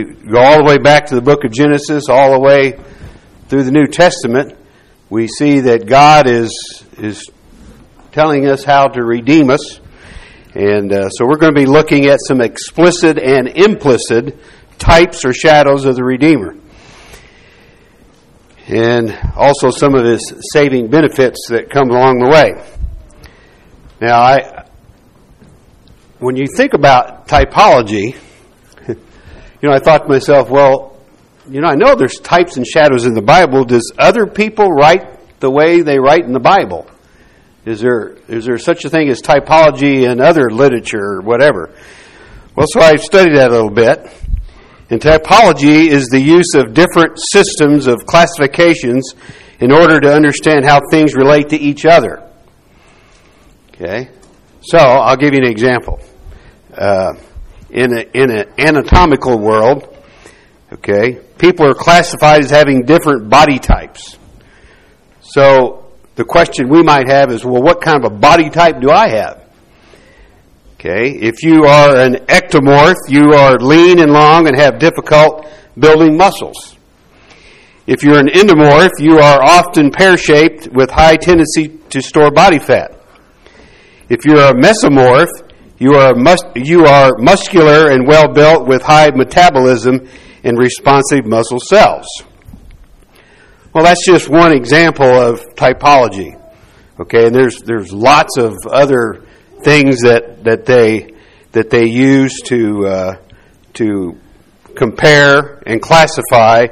Go all the way back to the book of Genesis, all the way through the New Testament, we see that God is telling us how to redeem us. And so we're going to be looking at some explicit and implicit types or shadows of the Redeemer. And also some of his saving benefits that come along the way. Now, when you think about typology, I thought to myself, well, I know there's types and shadows in the Bible. Does other people write the way they write in the Bible? Is there such a thing as typology in other literature or whatever? Well, so I studied that a little bit. And typology is the use of different systems of classifications in order to understand how things relate to each other. Okay? So, I'll give you an example. In an anatomical world, okay, people are classified as having different body types. So, the question we might have is, well, what kind of a body type do I have? Okay, if you are an ectomorph, you are lean and long and have difficult building muscles. If you're an endomorph, you are often pear-shaped with high tendency to store body fat. If you're a mesomorph, you are muscular and well-built with high metabolism and responsive muscle cells. Well, that's just one example of typology. Okay, and there's lots of other things that they use to compare and classify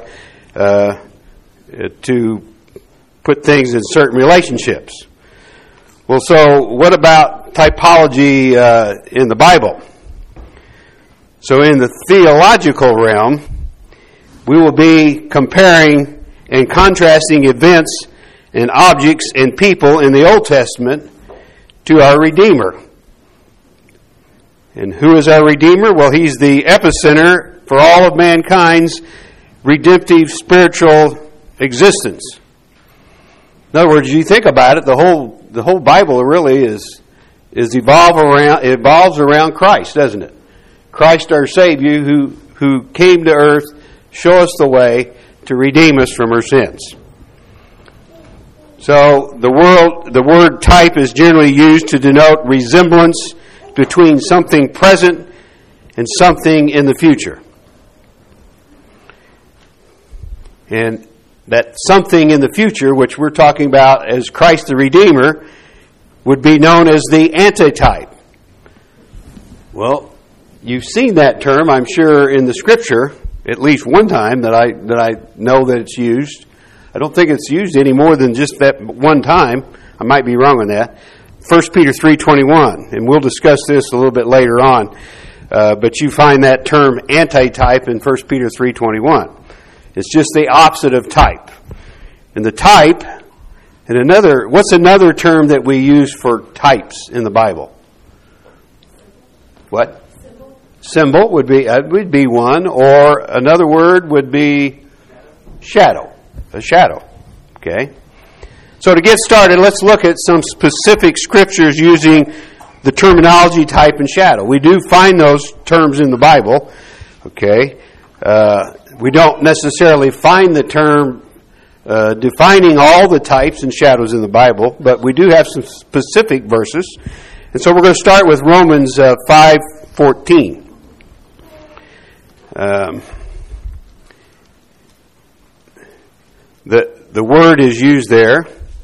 to put things in certain relationships. Well, so what about typology in the Bible? So in the theological realm, we will be comparing and contrasting events and objects and people in the Old Testament to our Redeemer. And who is our Redeemer? Well, He's the epicenter for all of mankind's redemptive spiritual existence. In other words, you think about it, the whole Bible really evolves around Christ, doesn't it? Christ our Savior who came to earth, show us the way to redeem us from our sins. So the word type is generally used to denote resemblance between something present and something in the future. And that something in the future, which we're talking about as Christ the Redeemer, would be known as the antitype. Well, you've seen that term, I'm sure, in the Scripture at least one time that I know that it's used. I don't think it's used any more than just that one time. I might be wrong on that. 1 Peter 3:21, and we'll discuss this a little bit later on. But you find that term antitype in 1 Peter 3:21. It's just the opposite of type. And the type, what's another term that we use for types in the Bible? What? Symbol would be one, or another word would be shadow. A shadow. Okay? So to get started, let's look at some specific scriptures using the terminology type and shadow. We do find those terms in the Bible. Okay? We don't necessarily find the term defining all the types and shadows in the Bible, but we do have some specific verses. And so we're going to start with Romans 5:14. The word is used there.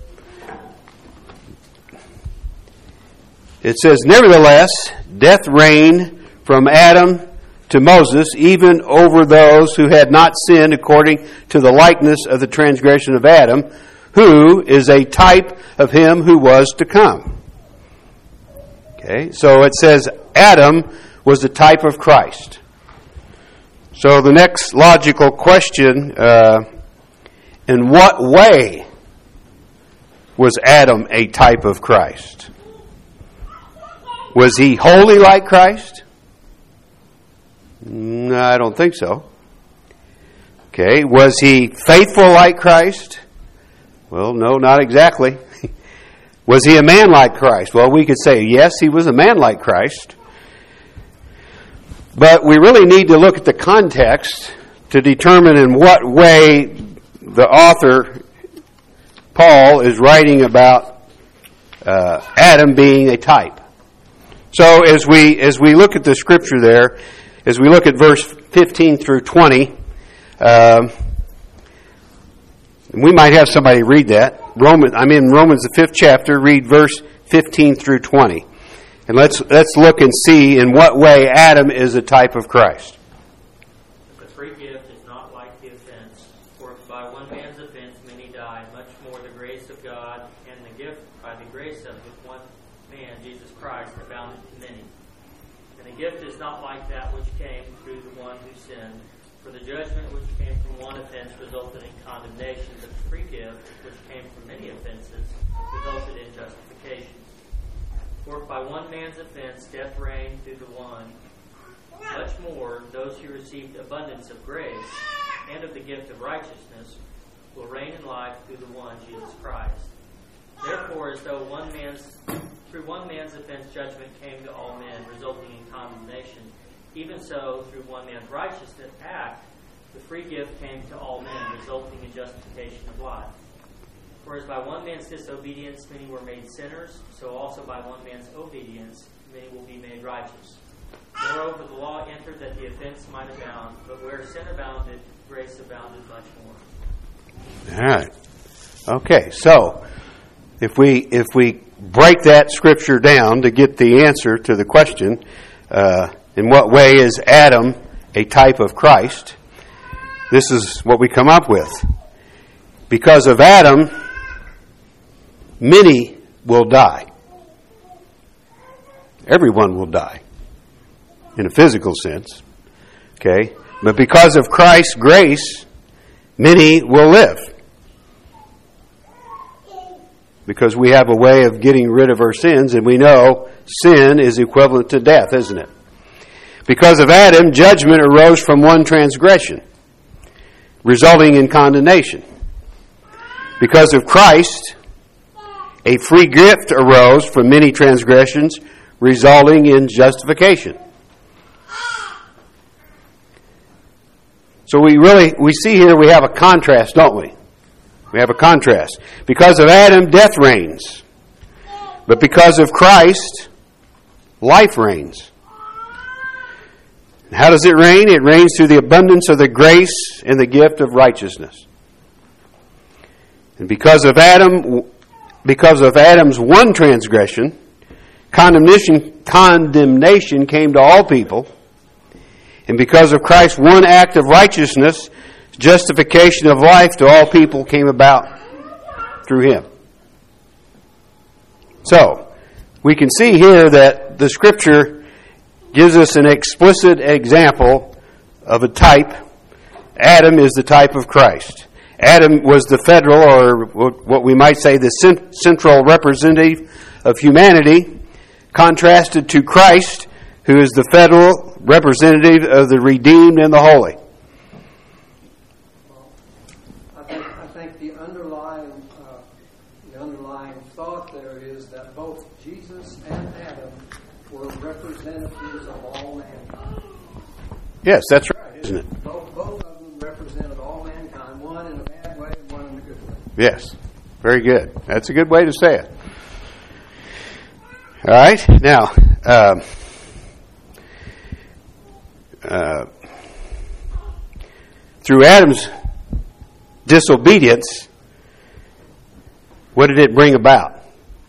It says, "Nevertheless, death reigned from Adam to Moses, even over those who had not sinned according to the likeness of the transgression of Adam, who is a type of him who was to come." Okay, so it says Adam was the type of Christ. So the next logical question, in what way was Adam a type of Christ? Was he holy like Christ? No, I don't think so. Okay, was he faithful like Christ? Well, no, not exactly. Was he a man like Christ? Well, we could say, yes, he was a man like Christ. But we really need to look at the context to determine in what way the author, Paul, is writing about Adam being a type. So as we look at the scripture there, as we look at verse 15 through 20, we might have somebody read that. I'm in Romans the 5th chapter. Read verse 15 through 20. And let's look and see in what way Adam is a type of Christ. The free gift is not like the offense. For if by one man's offense many died, much more the grace of God and the gift by the grace of one man, Jesus Christ, abounded to many. And the gift is not like that which came through the one who sinned. For the judgment which came from one offense resulted in condemnation, but the free gift which came from many offenses resulted in justification. For if by one man's offense death reigned through the one, much more those who received abundance of grace and of the gift of righteousness will reign in life through the one, Jesus Christ. Therefore, as though through one man's offense judgment came to all men, resulting in condemnation, even so through one man's righteous act, the free gift came to all men, resulting in justification of life. For as by one man's disobedience many were made sinners, so also by one man's obedience many will be made righteous. Moreover, the law entered that the offense might abound, but where sin abounded, grace abounded much more. All right. Okay, so if we break that scripture down to get the answer to the question, in what way is Adam a type of Christ? This is what we come up with. Because of Adam, many will die. Everyone will die, in a physical sense. Okay? But because of Christ's grace, many will live. Because we have a way of getting rid of our sins, and we know sin is equivalent to death, isn't it? Because of Adam, judgment arose from one transgression, resulting in condemnation. Because of Christ, a free gift arose from many transgressions, resulting in justification. So we see here we have a contrast, don't we? We have a contrast. Because of Adam, death reigns. But because of Christ, life reigns. How does it reign? It reigns through the abundance of the grace and the gift of righteousness. And because of Adam's one transgression, condemnation came to all people. And because of Christ's one act of righteousness, justification of life to all people came about through him. So, we can see here that the Scripture gives us an explicit example of a type. Adam is the type of Christ. Adam was the federal, or what we might say the central representative of humanity, contrasted to Christ, who is the federal representative of the redeemed and the holy. I think the underlying thought there is that both Jesus and Adam were representatives of all mankind. Yes, that's right, isn't it? Both of them represented all mankind, one in a bad way and one in a good way. Yes, very good. That's a good way to say it. All right, now, through Adam's disobedience, what did it bring about?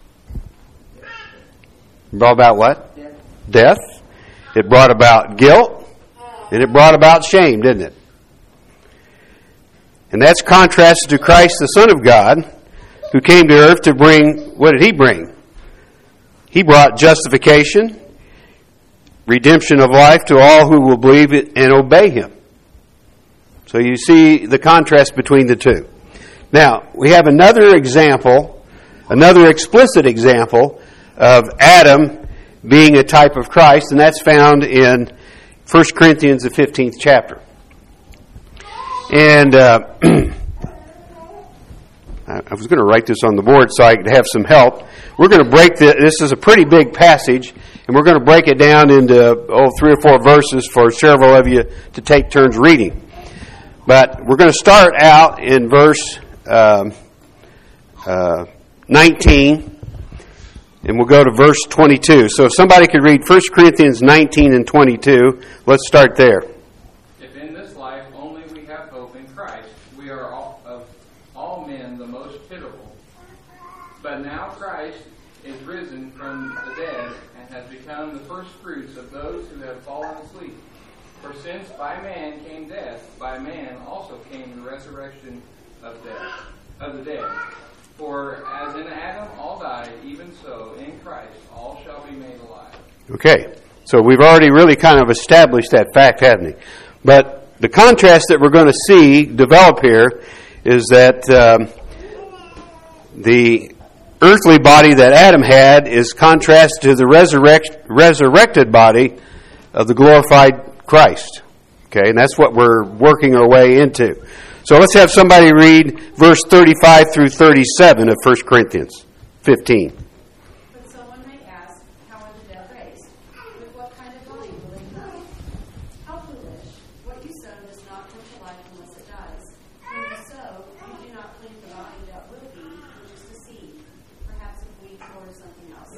It brought about what? Death. It brought about guilt. And it brought about shame, didn't it? And that's contrasted to Christ, the Son of God, who came to earth to bring, what did he bring? He brought justification, redemption of life to all who will believe it and obey him. So you see the contrast between the two. Now, we have another example, another explicit example of Adam being a type of Christ, and that's found in 1 Corinthians, the 15th chapter. And I was going to write this on the board so I could have some help. We're going to break this. This is a pretty big passage, And we're going to break it down into 3 or 4 verses for several of you to take turns reading. But we're going to start out in verse 19, and we'll go to verse 22. So if somebody could read 1 Corinthians 19 and 22, let's start there. If in this life only we have hope in Christ, we are of all men the most pitiable. But now Christ is risen from the dead and has become the first fruits of those who have fallen asleep. For since by man came death, by man also came the resurrection of the dead. For as in Adam all died, even so in Christ all shall be made alive. Okay, so we've already really kind of established that fact, haven't we? But the contrast that we're going to see develop here is that the earthly body that Adam had is contrasted to the resurrected body of the glorified Christ. Okay, and that's what we're working our way into. So let's have somebody read verse 35 through 37 of 1 Corinthians 15. But someone may ask, how are the dead raised? With what kind of body will they come? How foolish! What you sow does not come to life unless it dies. When you sow, you do not plant the body that will be, which is the seed, perhaps of wheat or something else.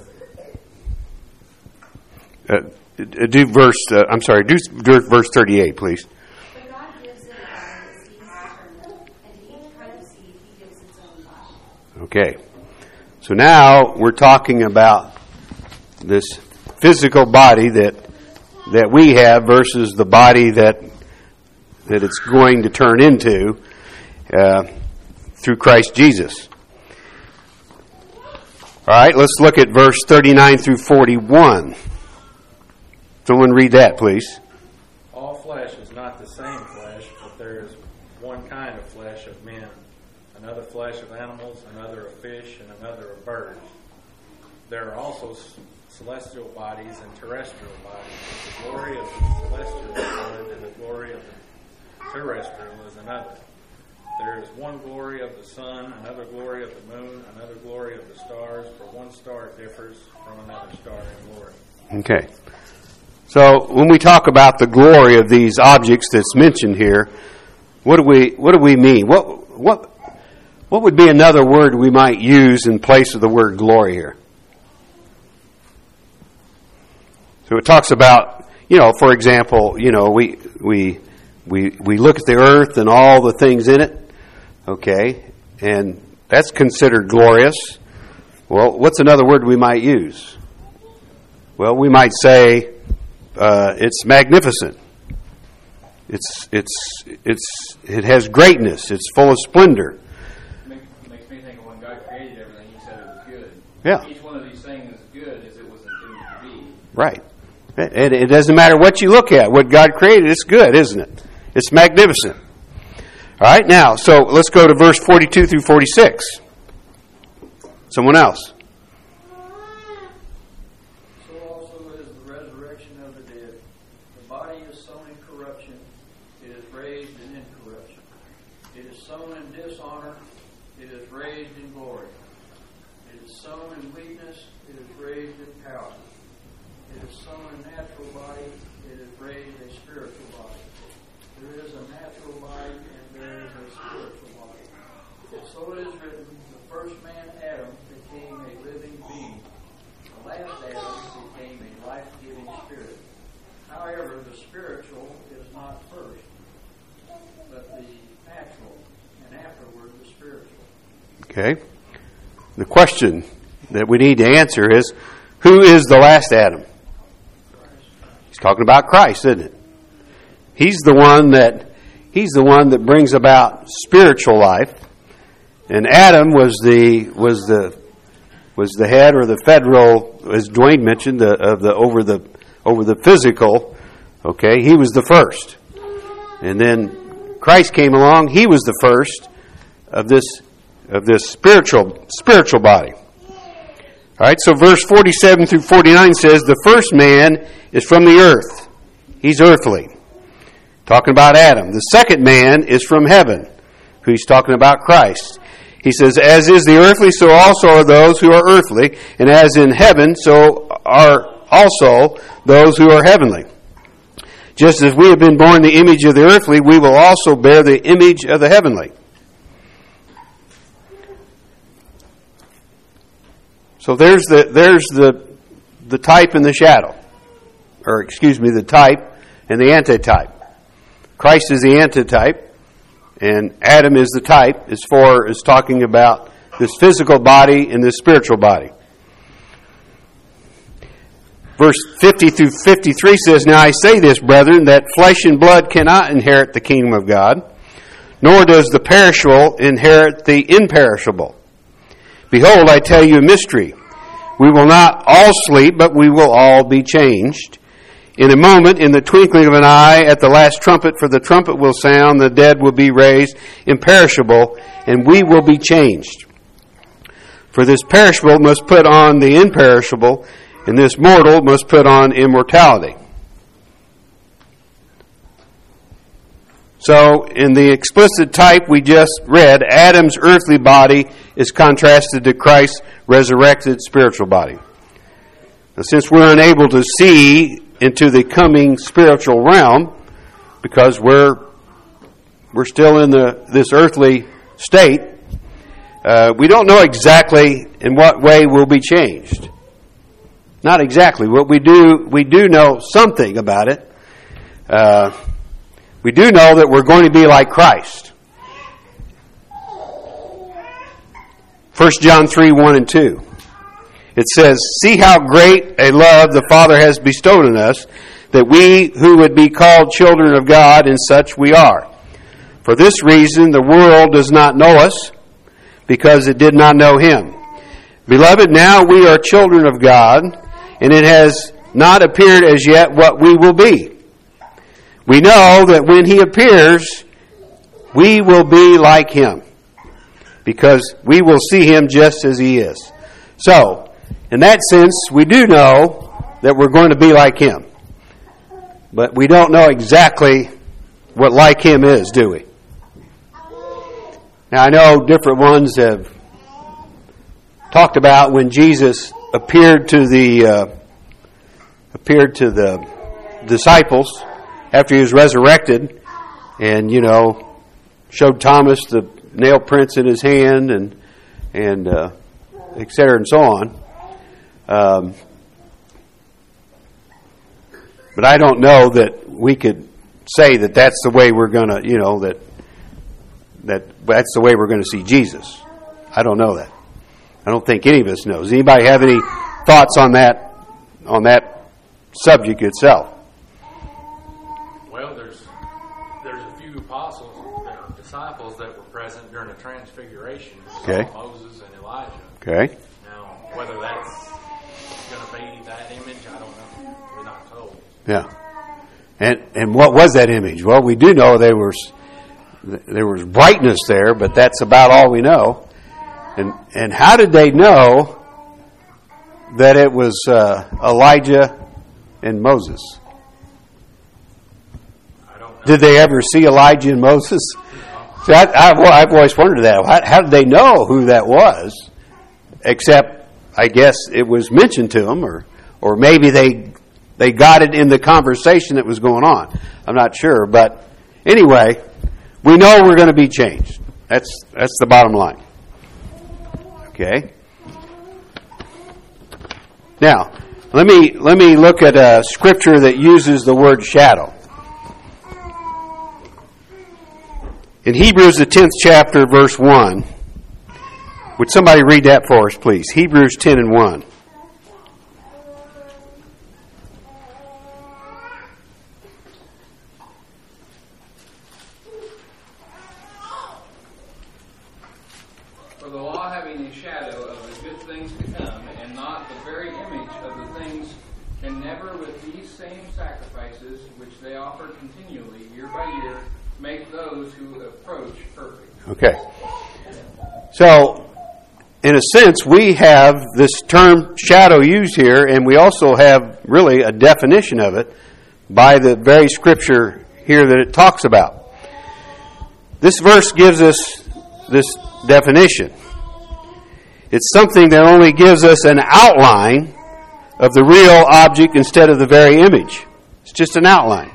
Do verse 38, please. But God gives it a body that seems determined, and to each kind of seed he gives its own body. Okay. So now we're talking about this physical body that we have versus the body that it's going to turn into through Christ Jesus. All right, let's look at verse 39 through 41. Someone read that, please. All flesh is not the same flesh, but there is one kind of flesh of men, another flesh of animals, another of fish, and another of birds. There are also celestial bodies and terrestrial bodies. The glory of the celestial is one, and the glory of the terrestrial is another. There is one glory of the sun, another glory of the moon, another glory of the stars, for one star differs from another star in glory. Okay. So when we talk about the glory of these objects that's mentioned here, what do we mean? What would be another word we might use in place of the word glory here? So it talks about, for example, we look at the earth and all the things in it, okay, and that's considered glorious. Well, what's another word we might use? Well, we might say it's magnificent. It has greatness. It's full of splendor. Makes me think of when God created everything, he said it was good. Yeah. Each one of these things is good as it was intended to be. Right. And it doesn't matter what you look at. What God created, it's good, isn't it? It's magnificent. All right, now, so let's go to verse 42 through 46. Someone else. So also is the resurrection of the dead. The body is sown in corruption, it is raised in incorruption. It is sown in dishonor, it is raised in glory. It is sown in weakness, it is raised in power. It is sown a natural body, it is raised a spiritual body. There is a natural body and there is a spiritual body. And so it is written, the first man, Adam, became a living being. The last Adam became a life-giving spirit. However, the spiritual is not first, but the natural, and afterward the spiritual. Okay. The question that we need to answer is, who is the last Adam? He's talking about Christ, isn't it? He's the one that brings about spiritual life, and Adam was the head or the federal, as Dwayne mentioned, over the physical. Okay, he was the first, and then Christ came along. He was the first of this spiritual body. All right, so verse 47 through 49 says, the first man is from the earth. He's earthly. Talking about Adam. The second man is from heaven. Who he's talking about Christ. He says, as is the earthly, so also are those who are earthly. And as in heaven, so are also those who are heavenly. Just as we have been born the image of the earthly, we will also bear the image of the heavenly. So there's the type and the shadow. Or excuse me, the type and the antitype. Christ is the antitype, and Adam is the type as far as talking about this physical body and this spiritual body. Verse 50 through 53 says, "Now I say this, brethren, that flesh and blood cannot inherit the kingdom of God, nor does the perishable inherit the imperishable. Behold, I tell you a mystery. We will not all sleep, but we will all be changed. In a moment, in the twinkling of an eye, at the last trumpet, for the trumpet will sound, the dead will be raised imperishable, and we will be changed. For this perishable must put on the imperishable, and this mortal must put on immortality." So, in the explicit type we just read, Adam's earthly body is contrasted to Christ's resurrected spiritual body. Now, since we're unable to see into the coming spiritual realm, because we're still in this earthly state, we don't know exactly in what way we'll be changed. Not exactly. What we do know something about it. We do know that we're going to be like Christ. 1 John 3, 1 and 2. It says, "See how great a love the Father has bestowed on us, that we who would be called children of God, and such we are. For this reason the world does not know us, because it did not know Him. Beloved, now we are children of God, and it has not appeared as yet what we will be. We know that when He appears, we will be like Him, because we will see Him just as He is." So, in that sense, we do know that we're going to be like Him. But we don't know exactly what like Him is, do we? Now, I know different ones have talked about when Jesus appeared to the disciples after He was resurrected, and showed Thomas the nail prints in his hand, and et cetera and so on. But I don't know that we could say that that's the way we're going to, that's the way we're going to see Jesus. I don't know that. I don't think any of us knows. Anybody have any thoughts on that subject itself? Well, there's a few apostles, disciples that were present during the Transfiguration. Okay. Moses and Elijah. Okay. Now, whether that's going to be that image, I don't know. We're not told. Yeah. And what was that image? Well, we do know there was brightness there, but that's about all we know. And how did they know that it was Elijah and Moses? I don't know. Did they ever see Elijah and Moses? See, I've always wondered that. How did they know who that was? Except, I guess, it was mentioned to them, or maybe they got it in the conversation that was going on. I'm not sure, but anyway, we know we're going to be changed. That's the bottom line. Okay. Now, let me look at a scripture that uses the word shadow. In Hebrews, the 10th chapter, verse 1. Would somebody read that for us, please? Hebrews 10 and 1. For the law having a shadow of the good things to come, and not the very image of the things, can never with these same sacrifices, which they offer continually, year by year, make those who approach perfect. Okay. So, in a sense, we have this term shadow used here, and we also have really a definition of it by the very scripture here that it talks about. This verse gives us this definition. It's something that only gives us an outline, of the real object instead of the very image. It's just an outline.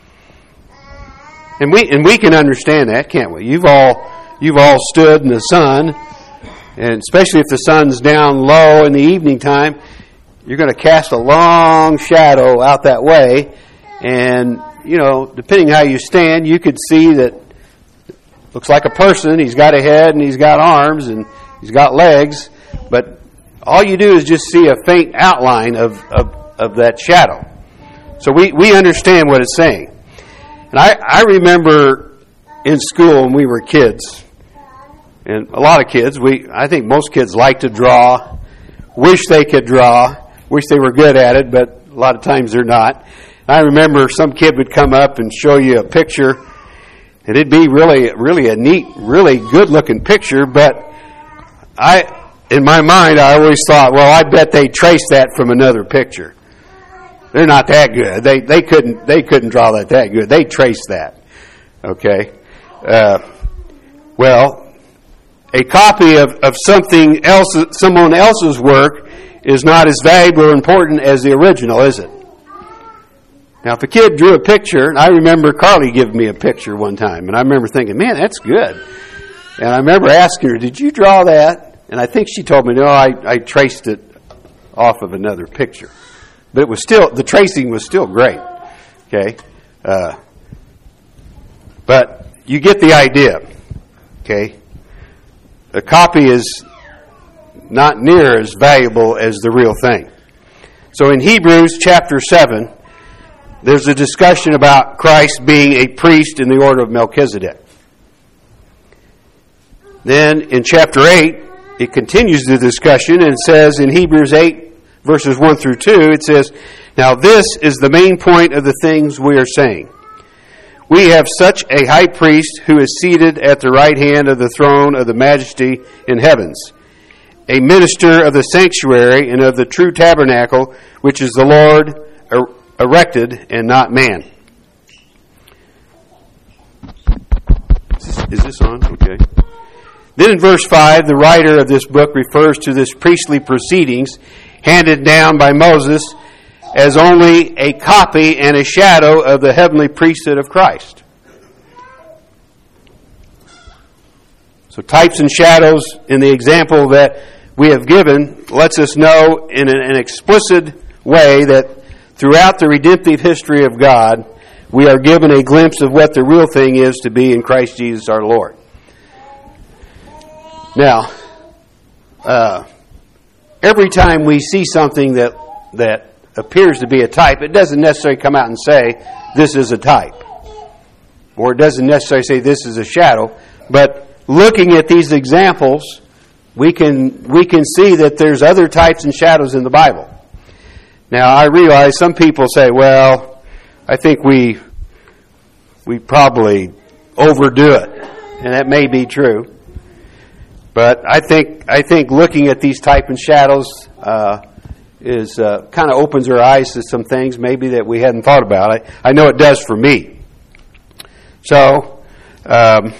And we can understand that, can't we? You've all stood in the sun, and especially if the sun's down low in the evening time, you're going to cast a long shadow out that way, and depending how you stand, you could see that looks like a person. He's got a head and he's got arms and he's got legs, but all you do is just see a faint outline of that shadow. So we understand what it's saying. And I remember in school when we were kids, and a lot of kids, I think most kids like to draw, wish they could draw, wish they were good at it, but a lot of times they're not. I remember some kid would come up and show you a picture, and it'd be really a neat, really good-looking picture, but in my mind, I always thought, well, I bet they traced that from another picture. They're not that good. They couldn't draw that good. They traced that. Okay. Well, a copy of something else, someone else's work, is not as valuable or important as the original, is it? Now, if a kid drew a picture, and I remember Carly giving me a picture one time, and I remember thinking, man, that's good. And I remember asking her, did you draw that? And I think she told me, no, I traced it off of another picture. But it was still, the tracing was still great. Okay? But you get the idea. Okay? A copy is not near as valuable as the real thing. So in Hebrews chapter 7, there's a discussion about Christ being a priest in the order of Melchizedek. Then in chapter 8, it continues the discussion and says in Hebrews 8, verses 1 through 2, it says, now this is the main point of the things we are saying. We have such a high priest who is seated at the right hand of the throne of the majesty in heavens, a minister of the sanctuary and of the true tabernacle, which is the Lord erected and not man. Is this on? Okay. Then in verse 5, the writer of this book refers to this priestly proceedings handed down by Moses as only a copy and a shadow of the heavenly priesthood of Christ. So types and shadows in the example that we have given lets us know in an explicit way that throughout the redemptive history of God, we are given a glimpse of what the real thing is to be in Christ Jesus our Lord. Now, every time we see something that appears to be a type, it doesn't necessarily come out and say, this is a type. Or it doesn't necessarily say, this is a shadow. But looking at these examples, we can see that there's other types and shadows in the Bible. Now, I realize some people say, well, I think we probably overdo it. And that may be true. But I think looking at these type and shadows is kind of opens our eyes to some things maybe that we hadn't thought about. I know it does for me. So, type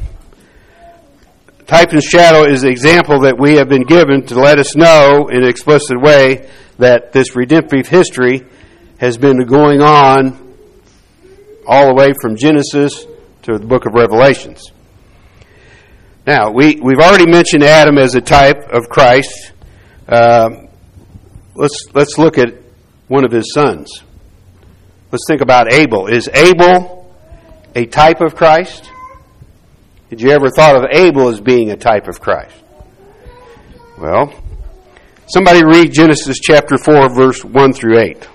and shadow is an example that we have been given to let us know in an explicit way that this redemptive history has been going on all the way from Genesis to the book of Revelations. Now, we've already mentioned Adam as a type of Christ. Let's look at one of his sons. Let's think about Abel. Is Abel a type of Christ? Did you ever thought of Abel as being a type of Christ? Well, somebody read Genesis chapter 4, verse 1 through 8.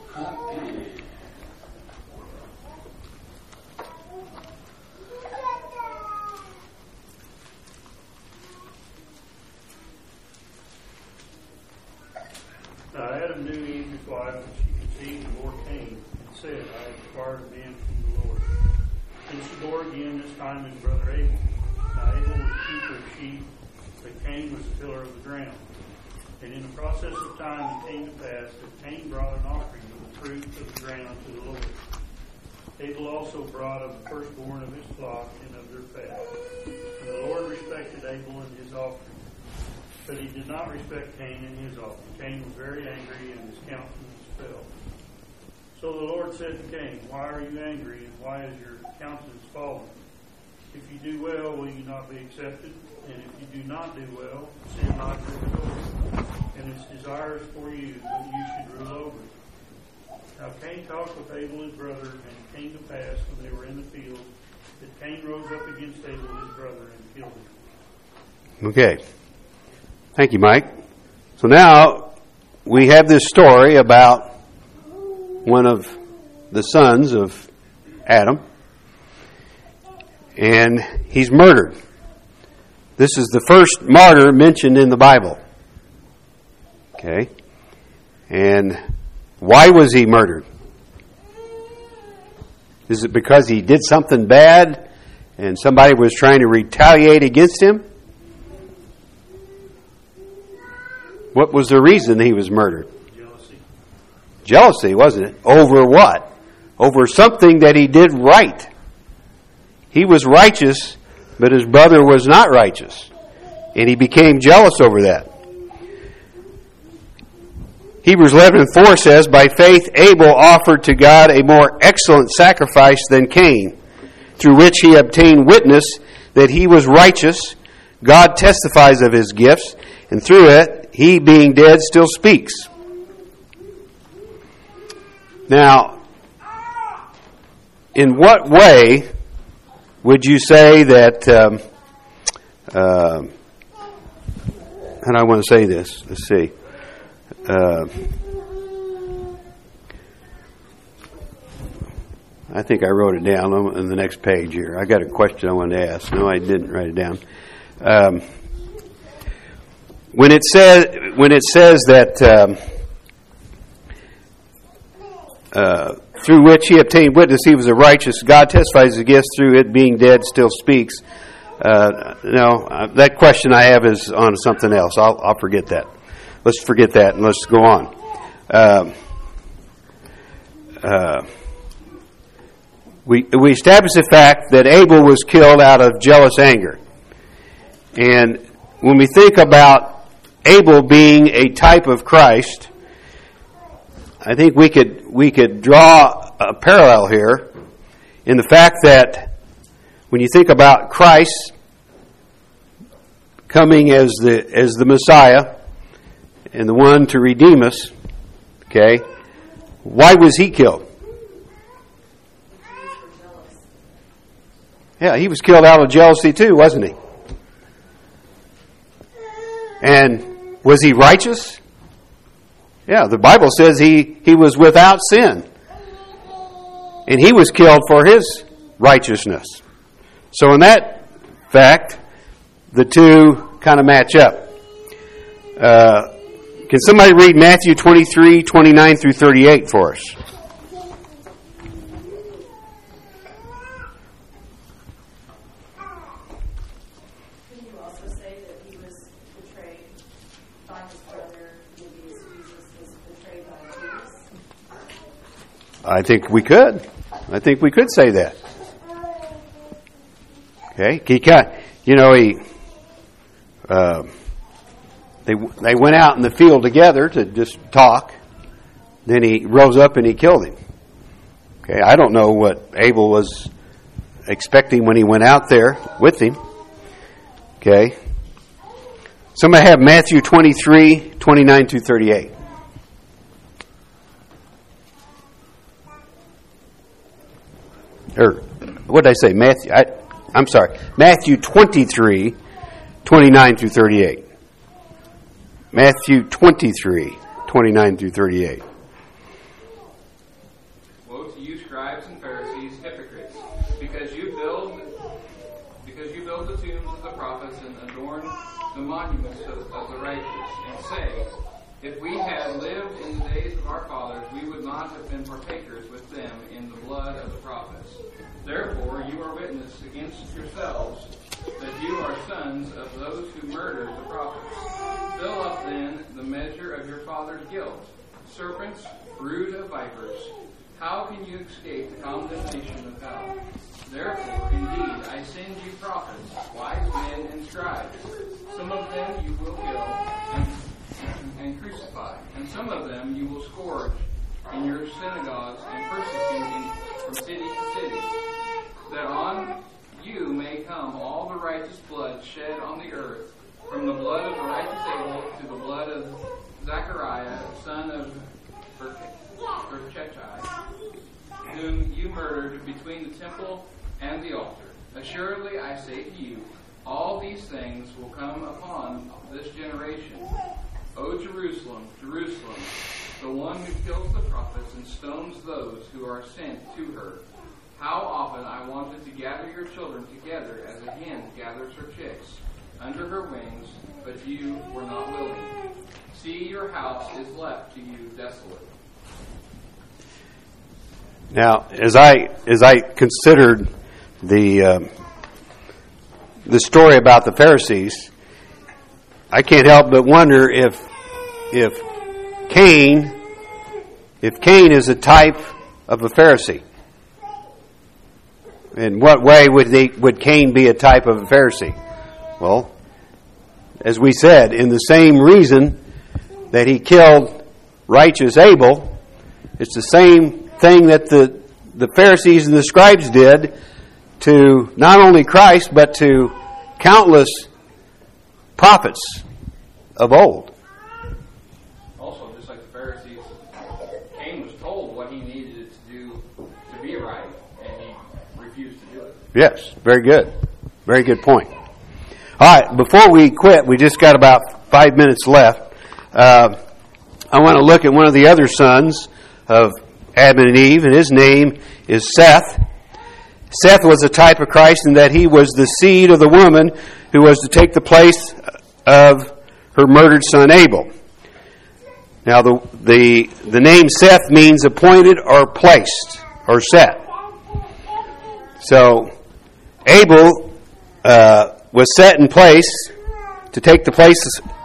Now Adam knew Eve his wife, and she conceived and bore Cain, and said, I have acquired a man from the Lord. Then she bore again, this time his brother Abel. Now Abel was a keeper of sheep, but Cain was a tiller of the ground. And in the process of time it came to pass that Cain brought an offering of the fruit of the ground to the Lord. Abel also brought of the firstborn of his flock and of their fat. And the Lord respected Abel and his offering. But he did not respect Cain and his offering. Cain was very angry, and his countenance fell. So the Lord said to Cain, "Why are you angry, and why is your countenance fallen? If you do well, will you not be accepted? And if you do not do well, sin not your children, and its desires for you, but you should rule over it." Now Cain talked with Abel his brother, and it came to pass when they were in the field that Cain rose up against Abel his brother and killed him. Okay. Thank you, Mike. So now we have this story about one of the sons of Adam, and he's murdered. This is the first martyr mentioned in the Bible. Okay. And why was he murdered? Is it because he did something bad and somebody was trying to retaliate against him? What was the reason he was murdered? Jealousy. Jealousy, wasn't it? Over what? Over something that he did right. He was righteous, but his brother was not righteous. And he became jealous over that. Hebrews 11:4 says, "By faith Abel offered to God a more excellent sacrifice than Cain, through which he obtained witness that he was righteous. God testifies of his gifts, and through it, he being dead still speaks." Now, in what way would you say that, how do I want to say this? Let's see. I think I wrote it down on the next page here. I got a question I wanted to ask. No, I didn't write it down. When it says that through which he obtained witness he was a righteous, God testifies against, through it being dead still speaks. That question I have is on something else. I'll forget that. Let's forget that and let's go on. We established the fact that Abel was killed out of jealous anger. And when we think about Abel being a type of Christ, I think we could draw a parallel here in the fact that when you think about Christ coming as the Messiah and the one to redeem us, okay, why was he killed? Yeah, he was killed out of jealousy too, wasn't he? And was he righteous? Yeah, the Bible says he was without sin. And he was killed for his righteousness. So in that fact, the two kind of match up. Can somebody read Matthew 23, 29 through 38 for us? I think we could. I think we could say that. Okay, they went out in the field together to just talk. Then he rose up and he killed him. Okay, I don't know what Abel was expecting when he went out there with him. Okay, somebody have Matthew 23, 29 through 38. Or, what did I say? I'm sorry. Matthew 23, 29 through 38. Matthew 23, 29 through 38. Woe to you, scribes and Pharisees, hypocrites, because you build the tombs of the prophets and adorn the monuments of the righteous, and say, if we had lived in the days of our fathers, we would not have been partakers with them in the blood of the prophets. Therefore, you are witness against yourselves that you are sons of those who murdered the prophets. Fill up then the measure of your father's guilt. Serpents, brood of vipers, how can you escape the condemnation of hell? Therefore, indeed, I send you prophets, wise men and scribes. Some of them you will kill and crucify, and some of them you will scourge in your synagogues and persecute from city to city, that on you may come all the righteous blood shed on the earth, from the blood of the righteous Abel to the blood of Zechariah, son of Berchechai, whom you murdered between the temple and the altar. Assuredly, I say to you, all these things will come upon this generation. O Jerusalem, Jerusalem, the one who kills the prophets and stones those who are sent to her. How often I wanted to gather your children together as a hen gathers her chicks under her wings, but you were not willing. See, your house is left to you desolate. Now, as I considered the story about the Pharisees, I can't help but wonder if Cain is a type of a Pharisee. In what way would Cain be a type of a Pharisee? Well, as we said, in the same reason that he killed righteous Abel, it's the same thing that the Pharisees and the scribes did to not only Christ, but to countless prophets of old. Also, just like the Pharisees, Cain was told what he needed to do to be right, and he refused to do it. Yes, very good. Very good point. All right, before we quit, we just got about 5 minutes left. I want to look at one of the other sons of Adam and Eve, and his name is Seth. Seth was a type of Christ in that he was the seed of the woman who was to take the place of her murdered son Abel. Now, the name Seth means appointed or placed or set. So, Abel was set in place to take the place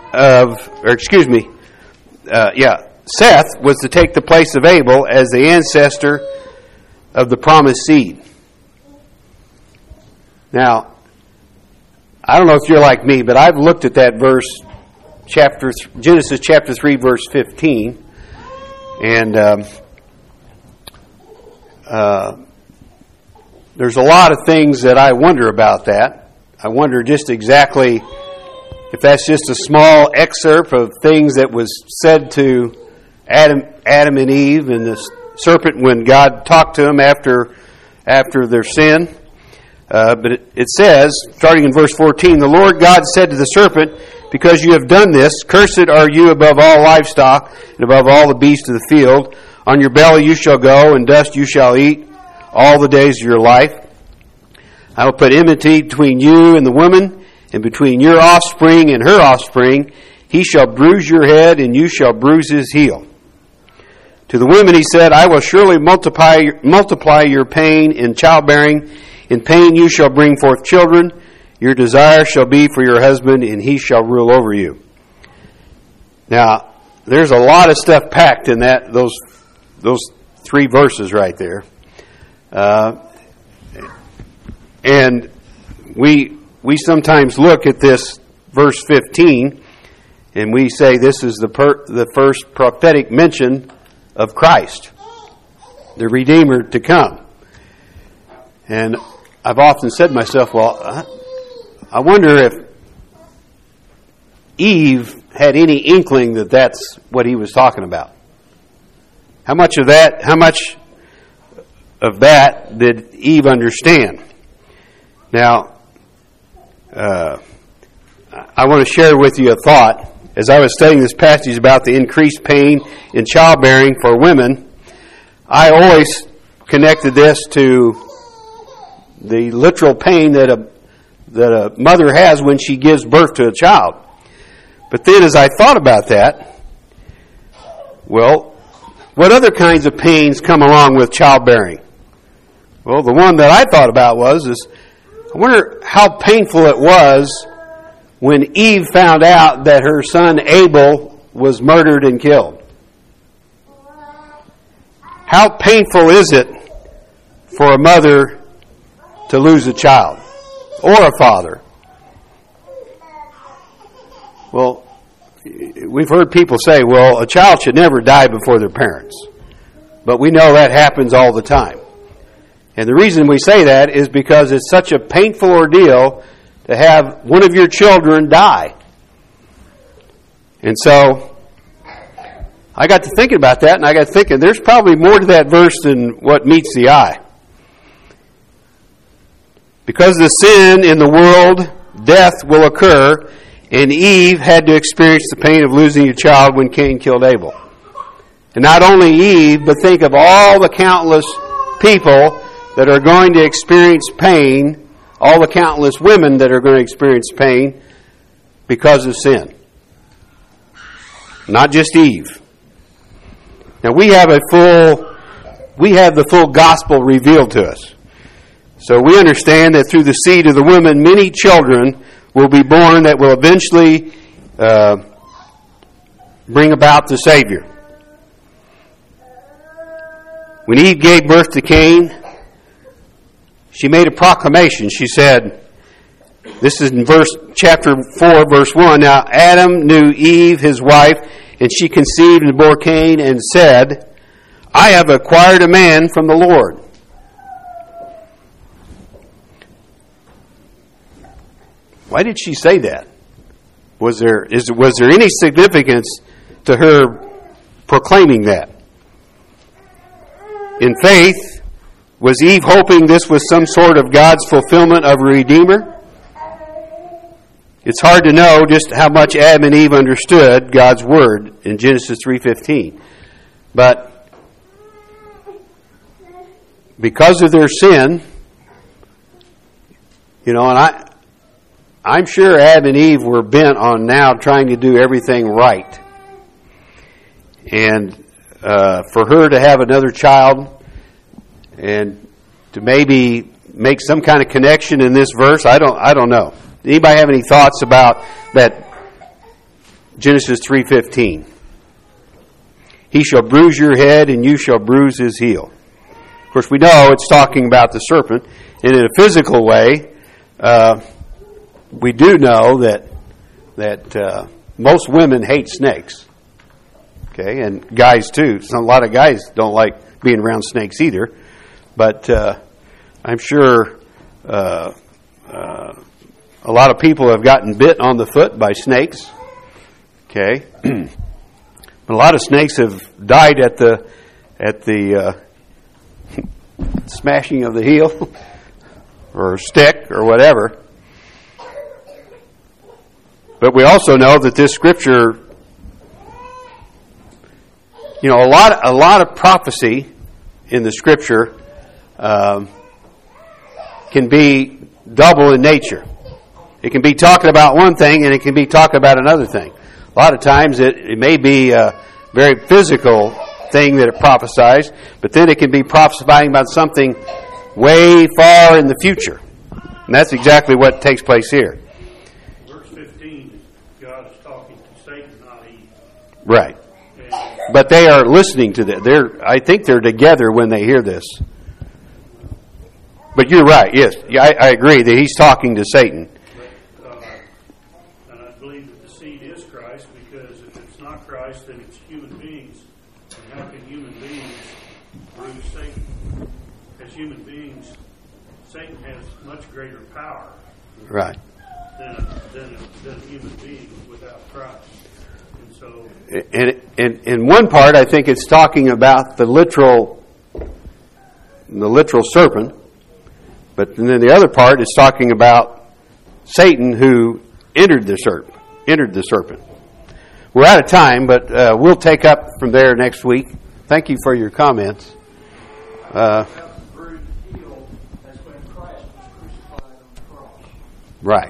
Seth was to take the place of Abel as the ancestor of the promised seed. Now, I don't know if you're like me, but I've looked at that verse, Genesis chapter 3, verse 15, and there's a lot of things that I wonder about that. I wonder just exactly if that's just a small excerpt of things that was said to Adam and Eve and the serpent when God talked to them after their sin. But it says, starting in verse 14, the Lord God said to the serpent, because you have done this, cursed are you above all livestock and above all the beasts of the field. On your belly you shall go, and dust you shall eat all the days of your life. I will put enmity between you and the woman, and between your offspring and her offspring. He shall bruise your head, and you shall bruise his heel. To the woman he said, I will surely multiply your pain in childbearing. In pain you shall bring forth children. Your desire shall be for your husband, and he shall rule over you. Now, there's a lot of stuff packed in those 3 verses right there. And we sometimes look at this verse 15, and we say this is the first prophetic mention of Christ, the Redeemer to come. And I've often said to myself, well, I wonder if Eve had any inkling that that's what he was talking about. How much of that did Eve understand? Now, I want to share with you a thought. As I was studying this passage about the increased pain in childbearing for women, I always connected this to the literal pain that a mother has when she gives birth to a child. But then as I thought about that, well, what other kinds of pains come along with childbearing? Well, the one that I thought about is I wonder how painful it was when Eve found out that her son Abel was murdered and killed. How painful is it for a mother to lose a child or a father? Well, we've heard people say, well, a child should never die before their parents. But we know that happens all the time. And the reason we say that is because it's such a painful ordeal to have one of your children die. And so I got to thinking about that, and I got to thinking there's probably more to that verse than what meets the eye. Because of the sin in the world, death will occur, and Eve had to experience the pain of losing a child when Cain killed Abel. And not only Eve, but think of all the countless people that are going to experience pain, all the countless women that are going to experience pain because of sin. Not just Eve. Now we have the full gospel revealed to us. So we understand that through the seed of the woman, many children will be born that will eventually bring about the Savior. When Eve gave birth to Cain, she made a proclamation. She said, this is in chapter 4, verse 1, now Adam knew Eve, his wife, and she conceived and bore Cain and said, I have acquired a man from the Lord. Why did she say that? Was there any significance to her proclaiming that? In faith, was Eve hoping this was some sort of God's fulfillment of a Redeemer? It's hard to know just how much Adam and Eve understood God's Word in Genesis 3:15. But because of their sin, and I'm sure Adam and Eve were bent on now trying to do everything right. And for her to have another child and to maybe make some kind of connection in this verse, I don't know. Anybody have any thoughts about that Genesis 3:15? He shall bruise your head and you shall bruise his heel. Of course, we know it's talking about the serpent. And in a physical way, we do know that most women hate snakes. Okay, and guys too. A lot of guys don't like being around snakes either. But I'm sure a lot of people have gotten bit on the foot by snakes. Okay, a lot of snakes have died at the smashing of the heel or stick or whatever. But we also know that this scripture, a lot of prophecy in the scripture can be double in nature. It can be talking about one thing and it can be talking about another thing. A lot of times it may be a very physical thing that it prophesies, but then it can be prophesying about something way far in the future. And that's exactly what takes place here. Verse 15, God is talking to Satan, not Eve. Right. But they are listening to that. I think they're together when they hear this. But you're right, yes. I agree that he's talking to Satan. And I believe that the seed is Christ, because if it's not Christ, then it's human beings. And how can human beings bruise Satan? As human beings, Satan has much greater power Right. than a human being without Christ. And so, And in one part, I think it's talking about the literal serpent, but then the other part is talking about Satan who entered the serpent. We're out of time, but we'll take up from there next week. Thank you for your comments. Bruised heel, that's when Christ was crucified on the cross. Right.